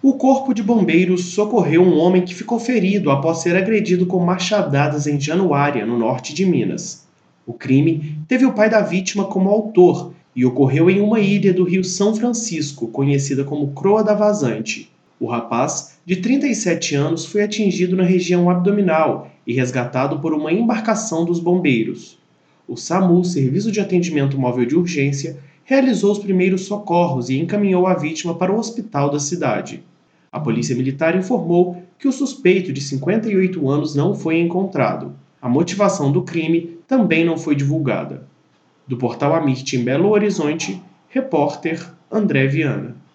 O corpo de bombeiros socorreu um homem que ficou ferido após ser agredido com machadadas em Januária, no norte de Minas. O crime teve o pai da vítima como autor e ocorreu em uma ilha do Rio São Francisco, conhecida como Croa da Vazante. O rapaz, de 37 anos, foi atingido na região abdominal e resgatado por uma embarcação dos bombeiros. O SAMU, Serviço de Atendimento Móvel de Urgência, realizou os primeiros socorros e encaminhou a vítima para o hospital da cidade. A Polícia Militar informou que o suspeito de 58 anos não foi encontrado. A motivação do crime também não foi divulgada. Do portal Amirte em Belo Horizonte, repórter André Viana.